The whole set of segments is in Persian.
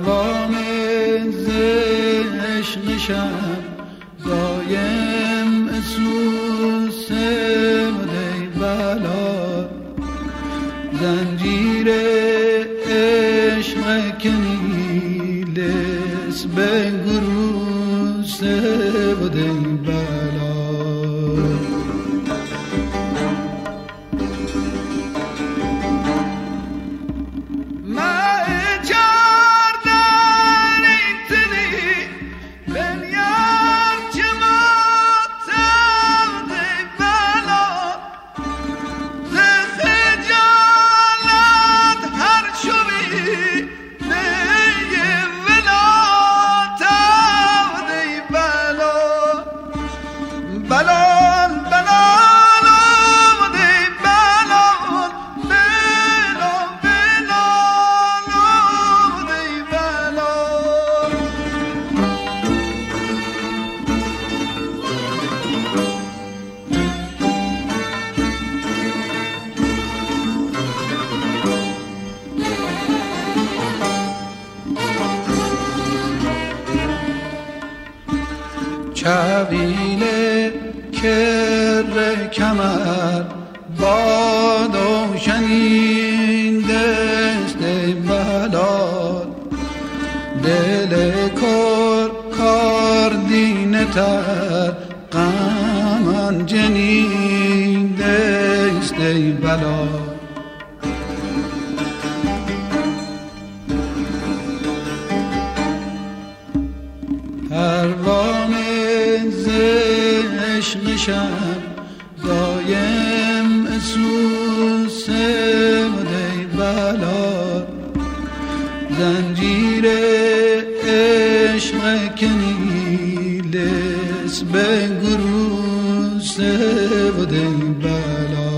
پروانه ز عشق شب دایم اسوسه و دی بلا زنجیر عشق کنیلس به گروسه و دی بلا چویل کر کمر باد و شنین دست بلال دل کار دین تر غمان جنین دست بلال پروانه ز عشق شب دایم اسوسه و دی بلا زنجیر عشق کنیلس به گروسه و دی بلا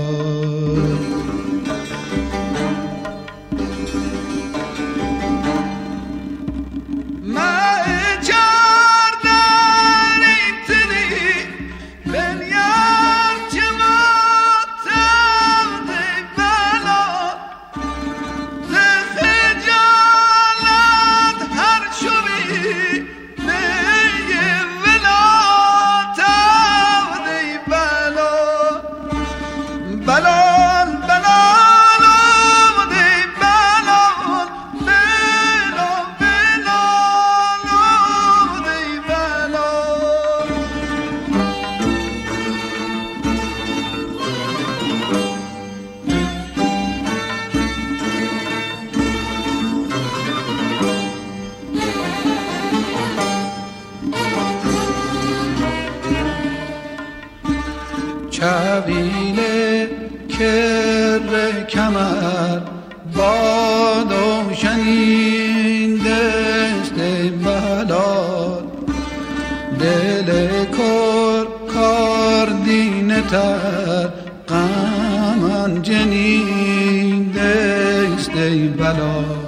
چویل کر کمر باد و شنین دست بلال دل کار دین تر غمان جنین دست بلال